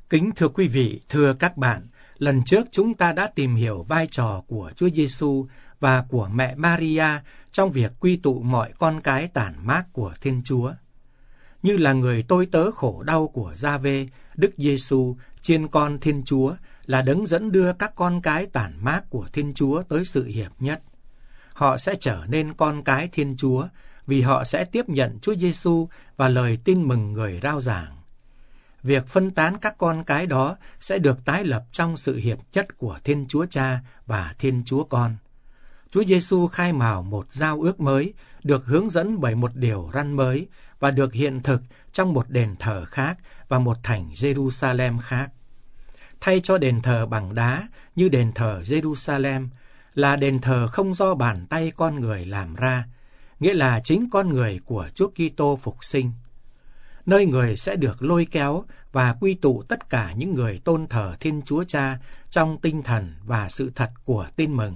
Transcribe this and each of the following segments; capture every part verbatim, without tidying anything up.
Kính thưa quý vị, thưa các bạn, lần trước chúng ta đã tìm hiểu vai trò của Chúa Giêsu và của mẹ Maria trong việc quy tụ mọi con cái tản mác của Thiên Chúa. Như là người tôi tớ khổ đau của Gia-vê, Đức Giêsu, chiên con Thiên Chúa, là đấng dẫn đưa các con cái tản mác của Thiên Chúa tới sự hiệp nhất. Họ sẽ trở nên con cái Thiên Chúa vì họ sẽ tiếp nhận Chúa Giêsu và lời tin mừng người rao giảng. Việc phân tán các con cái đó sẽ được tái lập trong sự hiệp nhất của Thiên Chúa Cha và Thiên Chúa Con. Chúa Giêsu khai mào một giao ước mới, được hướng dẫn bởi một điều răn mới và được hiện thực trong một đền thờ khác và một thành Jerusalem khác. Thay cho đền thờ bằng đá như đền thờ Jerusalem là đền thờ không do bàn tay con người làm ra, nghĩa là chính con người của Chúa Kitô phục sinh, nơi người sẽ được lôi kéo và quy tụ tất cả những người tôn thờ Thiên Chúa Cha trong tinh thần và sự thật của tin mừng.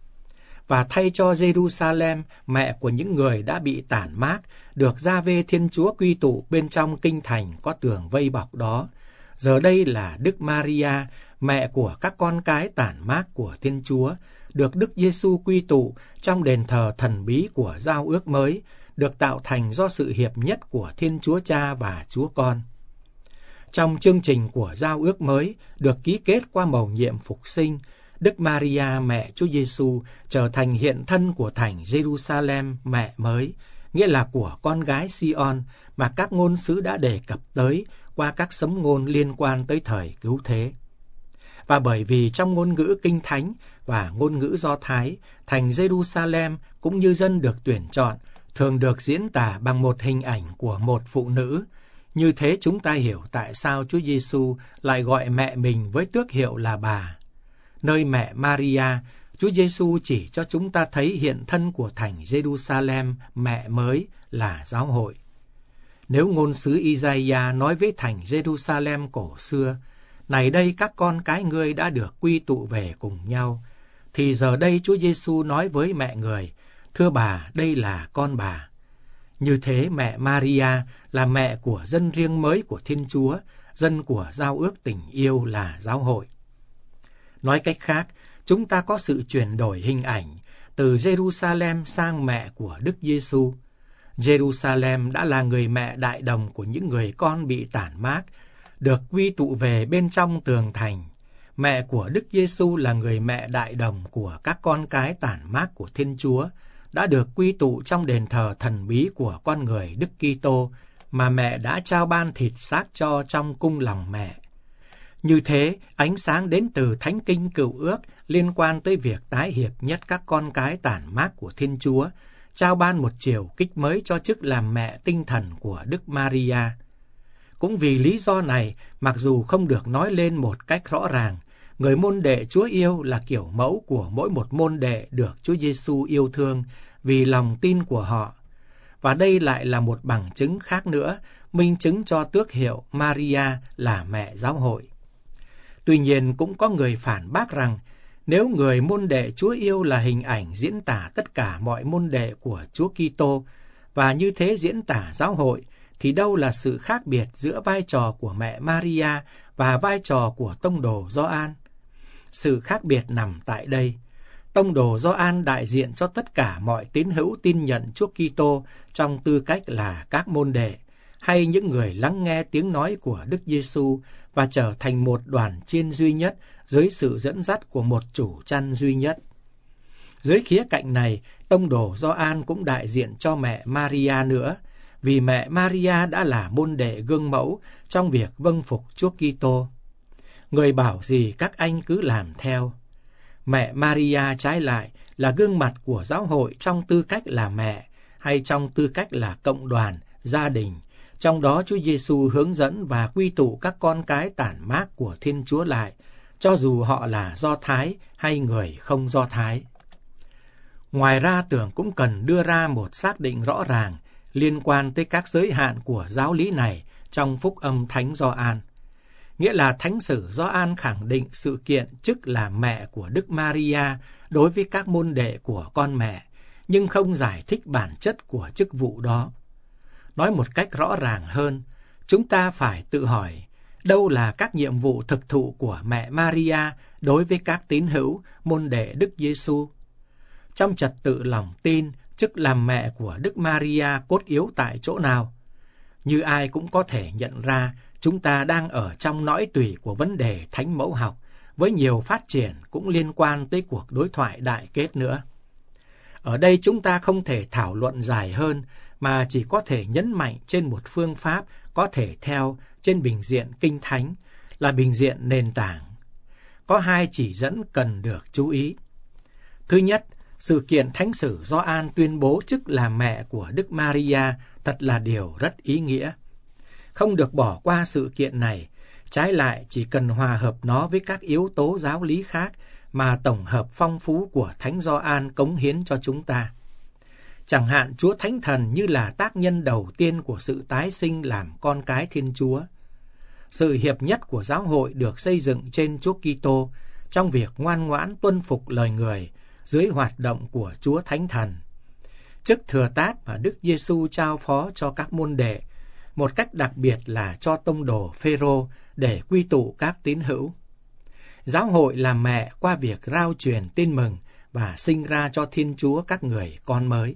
Và thay cho Jerusalem, mẹ của những người đã bị tản mác, được Gia-vê Thiên Chúa quy tụ bên trong kinh thành có tường vây bọc đó, giờ đây là Đức Maria, mẹ của các con cái tản mác của Thiên Chúa, được Đức Giêsu quy tụ trong đền thờ thần bí của giao ước mới, được tạo thành do sự hiệp nhất của Thiên Chúa Cha và Chúa Con. Trong chương trình của giao ước mới được ký kết qua mầu nhiệm phục sinh, Đức Maria mẹ Chúa Giêsu trở thành hiện thân của thành Jerusalem mẹ mới, nghĩa là của con gái Sion mà các ngôn sứ đã đề cập tới qua các sấm ngôn liên quan tới thời cứu thế. Và bởi vì trong ngôn ngữ Kinh Thánh và ngôn ngữ Do Thái, thành Jerusalem cũng như dân được tuyển chọn thường được diễn tả bằng một hình ảnh của một phụ nữ. Như thế chúng ta hiểu tại sao Chúa Giêsu lại gọi mẹ mình với tước hiệu là bà. Nơi mẹ Maria, Chúa Giêsu chỉ cho chúng ta thấy hiện thân của thành Jerusalem mẹ mới là giáo hội. Nếu ngôn sứ Isaiah nói với thành Jerusalem cổ xưa, này đây các con cái ngươi đã được quy tụ về cùng nhau, thì giờ đây Chúa Giêsu nói với mẹ người, thưa bà, đây là con bà. Như thế mẹ Maria là mẹ của dân riêng mới của Thiên Chúa, dân của giao ước tình yêu là giáo hội. Nói cách khác, chúng ta có sự chuyển đổi hình ảnh từ Jerusalem sang mẹ của Đức Giêsu. Jerusalem đã là người mẹ đại đồng của những người con bị tản mác, được quy tụ về bên trong tường thành. Mẹ của Đức Giêsu là người mẹ đại đồng của các con cái tản mác của Thiên Chúa, đã được quy tụ trong đền thờ thần bí của con người Đức Kitô mà mẹ đã trao ban thịt xác cho trong cung lòng mẹ. Như thế, ánh sáng đến từ Thánh Kinh Cựu Ước liên quan tới việc tái hiệp nhất các con cái tản mác của Thiên Chúa, trao ban một chiều kích mới cho chức làm mẹ tinh thần của Đức Maria. Cũng vì lý do này, mặc dù không được nói lên một cách rõ ràng, người môn đệ Chúa yêu là kiểu mẫu của mỗi một môn đệ được Chúa Giêsu yêu thương vì lòng tin của họ. Và đây lại là một bằng chứng khác nữa, minh chứng cho tước hiệu Maria là mẹ giáo hội. Tuy nhiên cũng có người phản bác rằng, nếu người môn đệ Chúa yêu là hình ảnh diễn tả tất cả mọi môn đệ của Chúa Kitô và như thế diễn tả giáo hội, thì đâu là sự khác biệt giữa vai trò của mẹ Maria và vai trò của tông đồ Gioan? Sự khác biệt nằm tại đây. Tông đồ Gioan đại diện cho tất cả mọi tín hữu tin nhận Chúa Kitô trong tư cách là các môn đệ, hay những người lắng nghe tiếng nói của Đức Giêsu và trở thành một đoàn chiên duy nhất dưới sự dẫn dắt của một chủ chăn duy nhất. Dưới khía cạnh này, tông đồ Gioan cũng đại diện cho mẹ Maria nữa, vì mẹ Maria đã là môn đệ gương mẫu trong việc vâng phục Chúa Kitô. Người bảo gì các anh cứ làm theo. Mẹ Maria trái lại là gương mặt của giáo hội trong tư cách là mẹ hay trong tư cách là cộng đoàn, gia đình. Trong đó Chúa Giêsu hướng dẫn và quy tụ các con cái tản mác của Thiên Chúa lại, cho dù họ là Do Thái hay người không Do Thái. Ngoài ra, tưởng cũng cần đưa ra một xác định rõ ràng liên quan tới các giới hạn của giáo lý này trong phúc âm Thánh Gioan. Nghĩa là Thánh sử Gioan khẳng định sự kiện chức là mẹ của Đức Maria đối với các môn đệ của con mẹ, nhưng không giải thích bản chất của chức vụ đó. Nói một cách rõ ràng hơn, chúng ta phải tự hỏi, Đâu là các nhiệm vụ thực thụ của mẹ Maria đối với các tín hữu môn đệ Đức Giêsu? Trong trật tự lòng tin, chức làm mẹ của Đức Maria cốt yếu tại chỗ nào? Như ai cũng có thể nhận ra, chúng ta đang ở trong nõi tủy của vấn đề thánh mẫu học, với nhiều phát triển cũng liên quan tới cuộc đối thoại đại kết nữa. Ở đây chúng ta không thể thảo luận dài hơn, mà chỉ có thể nhấn mạnh trên một phương pháp có thể theo trên bình diện Kinh Thánh, là bình diện nền tảng. Có hai chỉ dẫn cần được chú ý. Thứ nhất, sự kiện thánh sử Gioan tuyên bố chức làm mẹ của Đức Maria thật là điều rất ý nghĩa. Không được bỏ qua sự kiện này, trái lại chỉ cần hòa hợp nó với các yếu tố giáo lý khác mà tổng hợp phong phú của Thánh Gioan cống hiến cho chúng ta. Chẳng hạn Chúa Thánh Thần như là tác nhân đầu tiên của sự tái sinh làm con cái Thiên Chúa. Sự hiệp nhất của giáo hội được xây dựng trên Chúa Kitô trong việc ngoan ngoãn tuân phục lời người dưới hoạt động của Chúa Thánh Thần. Chức thừa tác mà Đức Giêsu trao phó cho các môn đệ, một cách đặc biệt là cho tông đồ Phêrô để quy tụ các tín hữu. Giáo hội làm mẹ qua việc rao truyền tin mừng và sinh ra cho Thiên Chúa các người con mới.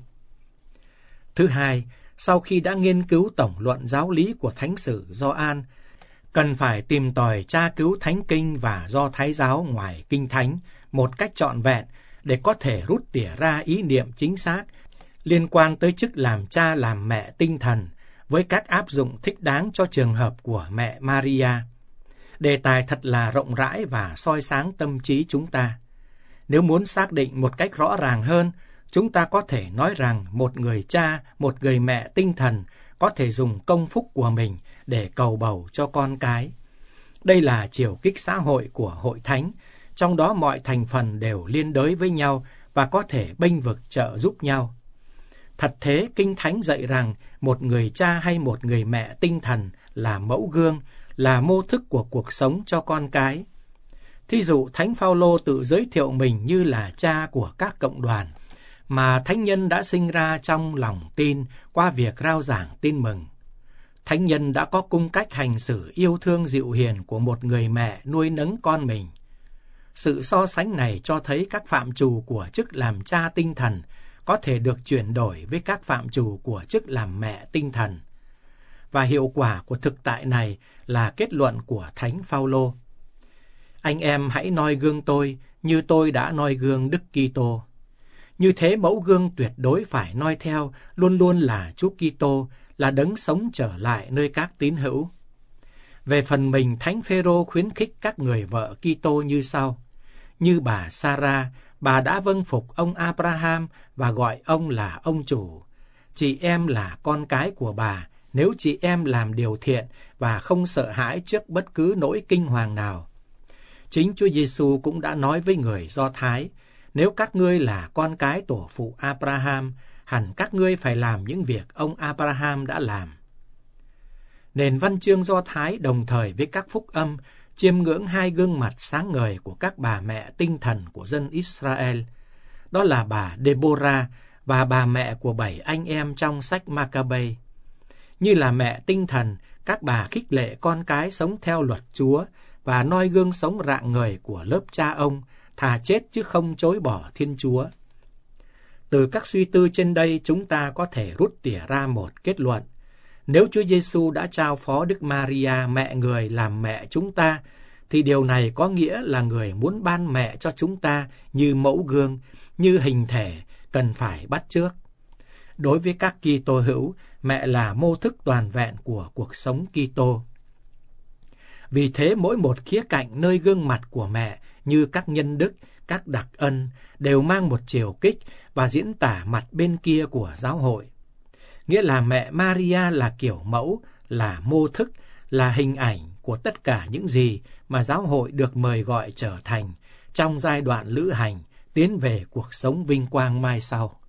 Thứ hai, sau khi đã nghiên cứu tổng luận giáo lý của Thánh sử Gioan, cần phải tìm tòi tra cứu Thánh Kinh và Do Thái giáo ngoài Kinh Thánh một cách trọn vẹn để có thể rút tỉa ra ý niệm chính xác liên quan tới chức làm cha làm mẹ tinh thần với các áp dụng thích đáng cho trường hợp của mẹ Maria. Đề tài thật là rộng rãi và soi sáng tâm trí chúng ta. Nếu muốn xác định một cách rõ ràng hơn, chúng ta có thể nói rằng một người cha, một người mẹ tinh thần có thể dùng công phúc của mình để cầu bầu cho con cái. Đây là chiều kích xã hội của hội thánh, trong đó mọi thành phần đều liên đới với nhau và có thể bênh vực trợ giúp nhau. Thật thế, Kinh Thánh dạy rằng một người cha hay một người mẹ tinh thần là mẫu gương, là mô thức của cuộc sống cho con cái. Thí dụ, Thánh Phaolô tự giới thiệu mình như là cha của các cộng đoàn, mà thánh nhân đã sinh ra trong lòng tin qua việc rao giảng tin mừng. Thánh nhân đã có cung cách hành xử yêu thương dịu hiền của một người mẹ nuôi nấng con mình. Sự so sánh này cho thấy các phạm trù của chức làm cha tinh thần có thể được chuyển đổi với các phạm trù của chức làm mẹ tinh thần. Và hiệu quả của thực tại này là kết luận của Thánh Phaolô. Anh em hãy noi gương tôi như tôi đã noi gương Đức Kitô. Như thế mẫu gương tuyệt đối phải noi theo luôn luôn là Chúa Kitô, là đấng sống trở lại nơi các tín hữu. Về phần mình, Thánh Phêrô khuyến khích các người vợ Kitô như sau. Như bà Sarah, bà đã vâng phục ông Abraham và gọi ông là ông chủ. Chị em là con cái của bà, nếu chị em làm điều thiện và không sợ hãi trước bất cứ nỗi kinh hoàng nào. Chính Chúa Giêsu cũng đã nói với người Do Thái, nếu các ngươi là con cái tổ phụ Abraham, hẳn các ngươi phải làm những việc ông Abraham đã làm. Nền văn chương Do Thái đồng thời với các phúc âm chiêm ngưỡng hai gương mặt sáng ngời của các bà mẹ tinh thần của dân Israel. Đó là bà Deborah và bà mẹ của bảy anh em trong sách Ma-ca-bê. Như là mẹ tinh thần, các bà khích lệ con cái sống theo luật Chúa và noi gương sống rạng ngời của lớp cha ông, thà chết chứ không chối bỏ Thiên Chúa. Từ các suy tư trên đây, chúng ta có thể rút tỉa ra một kết luận. Nếu Chúa Giêsu đã trao phó Đức Maria mẹ người làm mẹ chúng ta, thì điều này có nghĩa là người muốn ban mẹ cho chúng ta như mẫu gương, như hình thể cần phải bắt chước. Đối với các Kitô hữu, mẹ là mô thức toàn vẹn của cuộc sống Kitô. Vì thế mỗi một khía cạnh nơi gương mặt của mẹ như các nhân đức, các đặc ân đều mang một chiều kích và diễn tả mặt bên kia của giáo hội. Nghĩa là mẹ Maria là kiểu mẫu, là mô thức, là hình ảnh của tất cả những gì mà giáo hội được mời gọi trở thành trong giai đoạn lữ hành tiến về cuộc sống vinh quang mai sau.